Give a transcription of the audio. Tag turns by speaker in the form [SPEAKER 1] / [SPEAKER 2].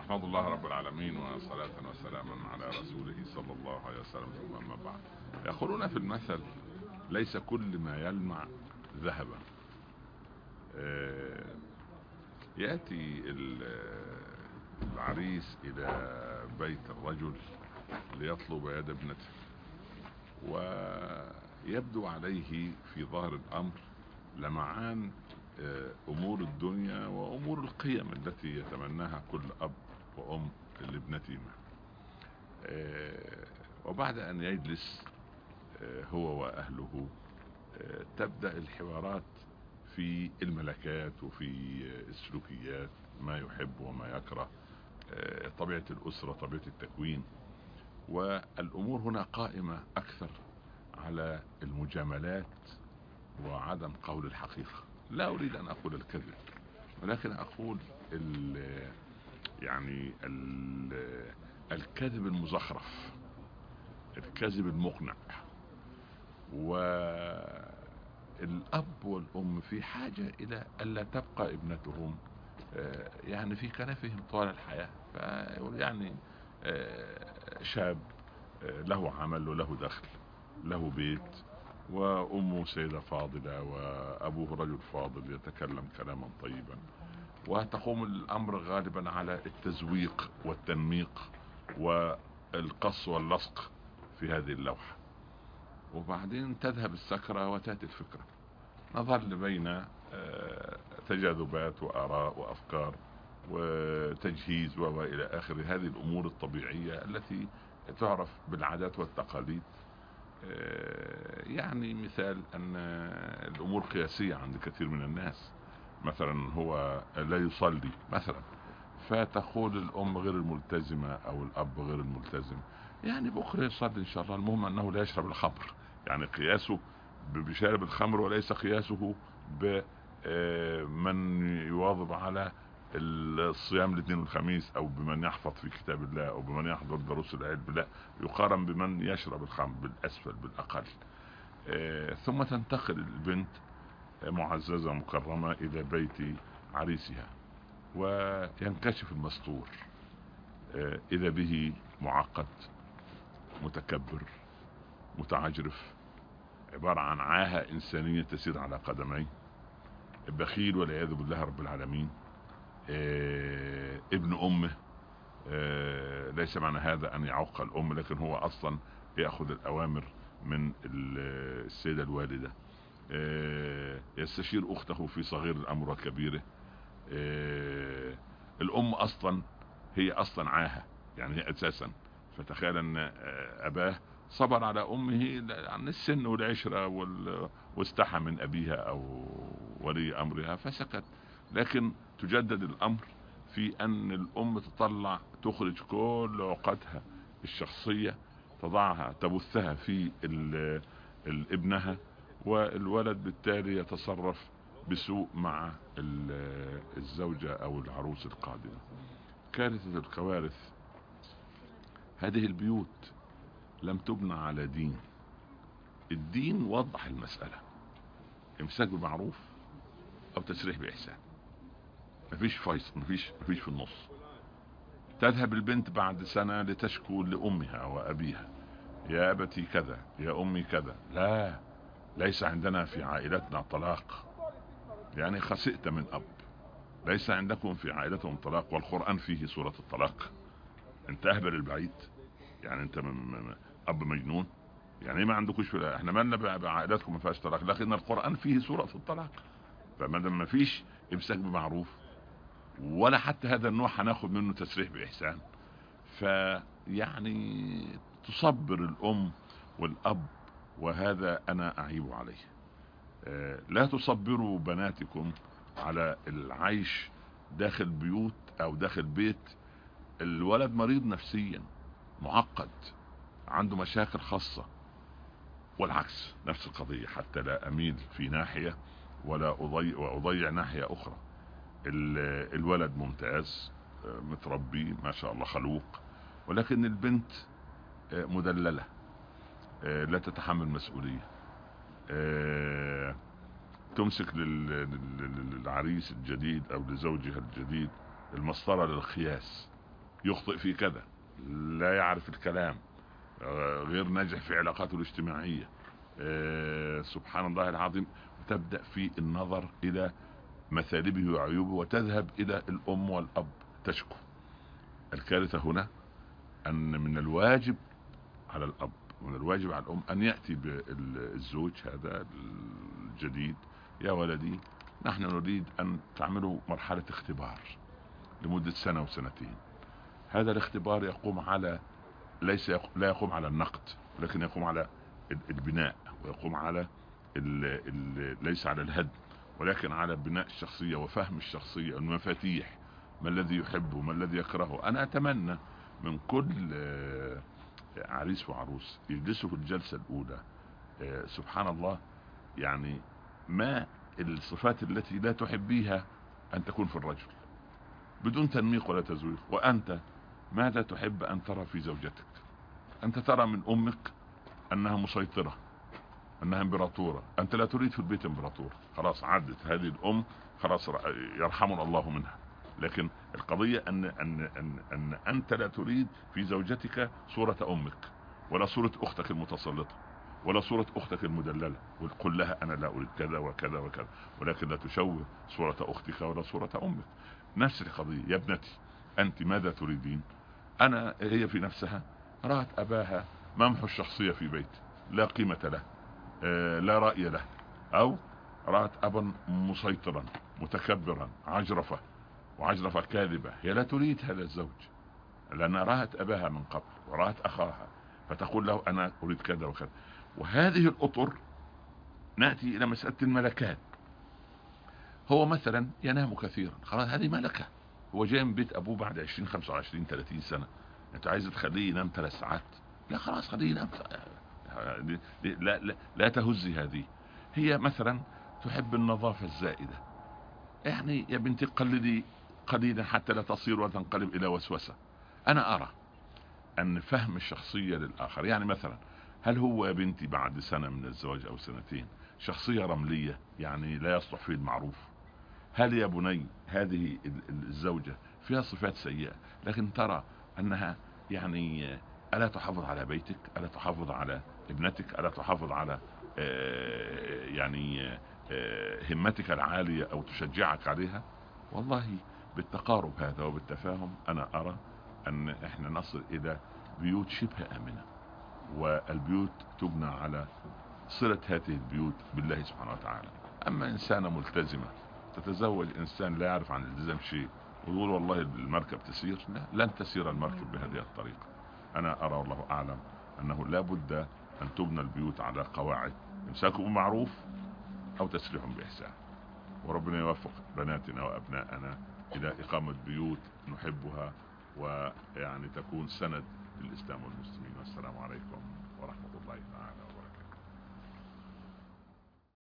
[SPEAKER 1] أحمد الله رب العالمين وصلاة وسلاما على رسوله صلى الله عليه وسلم، ثم أما بعد. يقولون في المثل: ليس كل ما يلمع ذهبا. يأتي العريس إلى بيت الرجل ليطلب يد ابنته، ويبدو عليه في ظاهر الأمر لمعان أمور الدنيا وأمور القيم التي يتمناها كل أب وأم لابنتهما. وبعد أن يجلس هو وأهله تبدأ الحوارات في الملكات وفي السلوكيات، ما يحب وما يكره، طبيعة الأسرة، طبيعة التكوين. والأمور هنا قائمة أكثر على المجاملات وعدم قول الحقيقة. لا أريد أن أقول الكذب، ولكن أقول الكذب المزخرف، الكذب المقنع. والأب والأم في حاجة إلى ألا تبقى ابنتهم يعني في كنفهم طوال الحياة. يعني شاب له عمل وله دخل، له بيت، وأمه سيدة فاضلة وأبوه رجل فاضل يتكلم كلاما طيبا، وتقوم الأمر غالبا على التزويق والتنميق والقص واللصق في هذه اللوحة. وبعدين تذهب السكرة وتأتي الفكرة. نظل بين تجاذبات وآراء وأفكار وتجهيز وإلى آخر هذه الأمور الطبيعية التي تعرف بالعادات والتقاليد. يعني مثال أن الأمور قياسية عند كثير من الناس. مثلا هو لا يصلي مثلا، فتقول الأم غير الملتزمة أو الأب غير الملتزم: يعني بكرة يصلي إن شاء الله، المهم أنه لا يشرب الخمر. يعني قياسه بشارب الخمر، وليس قياسه بمن يواظب على الصيام الاثنين والخميس، او بمن يحفظ في كتاب الله، او بمن يحضر دروس العلم. لا، يقارن بمن يشرب الخمر بالاسفل بالاقل. ثم تنتقل البنت معززة مكرمة الى بيت عريسها، وينكشف المستور. اذا به معقد، متكبر، متعجرف، عبارة عن عاهة انسانية تسير على قدمين، بخيل والعياذ بالله رب العالمين، ابن امه. ليس معنى هذا ان يعوق الام، لكن هو اصلا يأخذ الاوامر من السيدة الوالدة. يستشير اخته في صغير الامر وكبيره. الام اصلا هي اصلا عاهة، يعني هي اساسا. فتخيل ان اباه صبر على امه عن السن والعشرة واستحى من ابيها او ولي امرها فسكت. لكن تجدد الامر في ان الام تطلع، تخرج كل عقدها الشخصية، تضعها تبثها في ابنها، والولد بالتالي يتصرف بسوء مع الزوجة او العروس القادمة. كارثة الكوارث، هذه البيوت لم تبنى على دين. الدين وضح المسألة: امساك بمعروف او تسريح باحسان. مفيش فيصل، مفيش في النص. تذهب البنت بعد سنة لتشكو لأمها وأبيها: يا أبتي كذا، يا أمي كذا. لا، ليس عندنا في عائلتنا طلاق. يعني خسئت من أب. ليس عندكم في عائلتهم طلاق، والقرآن فيه سورة الطلاق. انت أهبل البعيد. يعني انت أب مجنون. يعني ما عندكوش احنا مالنا بعائلتكم ما فيهاش طلاق، لكن القرآن فيه سورة الطلاق. فما دام ما فيش امساك بمعروف، ولا حتى هذا النوع هناخد منه تسريح بإحسان، فيعني تصبر الأم والأب، وهذا أنا أعيب عليه. لا تصبروا بناتكم على العيش داخل بيوت أو داخل بيت الولد مريض نفسيا، معقد، عنده مشاكل خاصة، والعكس نفس القضية، حتى لا أميل في ناحية ولا أضيع ناحية أخرى. الولد ممتاز، متربي ما شاء الله، خلوق، ولكن البنت مدللة، لا تتحمل مسؤولية. تمسك للعريس الجديد او لزوجها الجديد المسطرة للخياس. يخطئ في كذا، لا يعرف الكلام، غير ناجح في علاقاته الاجتماعية، سبحان الله العظيم. تبدأ في النظر إلى مثالبه وعيوبه، وتذهب إلى الأم والأب تشكو. الكارثة هنا أن من الواجب على الأب ومن الواجب على الأم أن يأتي بالزوج هذا الجديد: يا ولدي، نحن نريد أن تعملوا مرحلة اختبار لمدة سنة وسنتين. هذا الاختبار يقوم على لا يقوم على النقد، ولكن يقوم على البناء، ويقوم على ليس على الهدم، ولكن على بناء الشخصية وفهم الشخصية، المفاتيح، ما الذي يحبه ما الذي يكرهه. أنا أتمنى من كل عريس وعروس يجلسوا في الجلسة الأولى، سبحان الله، يعني ما الصفات التي لا تحبيها أن تكون في الرجل بدون تنميق ولا تزويق. وأنت ماذا تحب أن ترى في زوجتك؟ أنت ترى من أمك أنها مسيطرة، أنها امبراطورة. أنت لا تريد في البيت امبراطورة، خلاص عدت هذه الأم، خلاص يرحمنا الله منها. لكن القضية أن أنت لا تريد في زوجتك صورة أمك، ولا صورة أختك المتسلطة، ولا صورة أختك المدللة، وتقول لها أنا لا أريد كذا وكذا وكذا، ولكن لا تشوه صورة أختك ولا صورة أمك. نفس القضية يا ابنتي، أنت ماذا تريدين؟ هي في نفسها رأت أباها ممحو الشخصية في بيت، لا قيمة له، لا رأي له، أو رأت أبا مسيطرا متكبرا عجرفة، وعجرفة كاذبة. هي لا تريد هذا الزوج، لأن رأت أباها من قبل ورأت أخاها، فتقول له أنا أريد كذا وكذا. وهذه الأطر نأتي إلى مسألة الملكات. هو مثلا ينام كثيرا، خلاص هذه ملكة. هو جاي من بيت أبوه بعد 20 25 30 سنة، أنت عايز تخليه ينام 3 ساعات؟ لا خلاص خليه ينام. لا تهزي هذه. هي مثلا تحب النظافة الزائدة، يعني يا بنتي قلدي قليلا حتى لا تصير وتنقلب إلى وسوسة. أنا أرى أن فهم الشخصية للآخر، يعني مثلا هل هو يا بنتي بعد سنة من الزواج أو سنتين شخصية رملية، يعني لا يصلح فيه المعروف؟ هل يا بني هذه الزوجة فيها صفات سيئة لكن ترى أنها يعني ألا تحافظ على بيتك، ألا تحافظ على ابنتك، ألا تحافظ على يعني همتك العالية أو تشجعك عليها؟ والله بالتقارب هذا وبالتفاهم أنا أرى أن إحنا نصل إلى بيوت شبه آمنة، والبيوت تبنى على صلة هذه البيوت بالله سبحانه وتعالى. أما إنسانة ملتزمة تتزوج إنسان لا يعرف عن الالتزام شيء ويقول والله المركب تسير، لا، لن تسير المركب بهذه الطريقة. أنا أرى والله أعلم أنه لا بد أن تبنى البيوت على قواعد: إمساك بمعروف أو تسريح بإحسان. وربنا يوفق بناتنا وأبناءنا إلى إقامة بيوت نحبها، ويعني تكون سند للإسلام والمسلمين. والسلام عليكم ورحمة الله تعالى وبركاته.